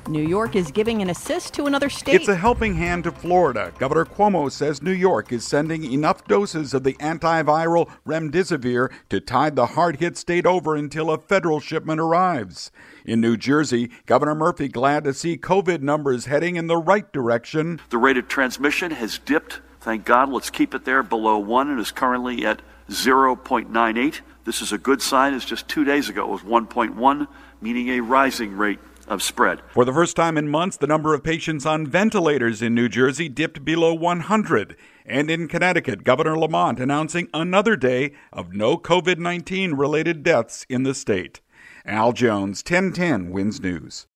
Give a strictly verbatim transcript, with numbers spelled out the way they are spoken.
New York is giving an assist to another state. It's a helping hand to Florida. Governor Cuomo says New York is sending enough doses of the antiviral remdesivir to tide the hard-hit state over until a federal shipment arrives. In New Jersey, Governor Murphy glad to see COVID numbers heading in the right direction. The rate of transmission has dipped. Thank God. Let's keep it there below one and is currently at zero point nine eight. This is a good sign. As just two days ago, it was one point one, meaning a rising rate of spread. For the first time in months, the number of patients on ventilators in New Jersey dipped below one hundred. And in Connecticut, Governor Lamont announcing another day of no COVID nineteen related deaths in the state. Al Jones, ten ten Wins News.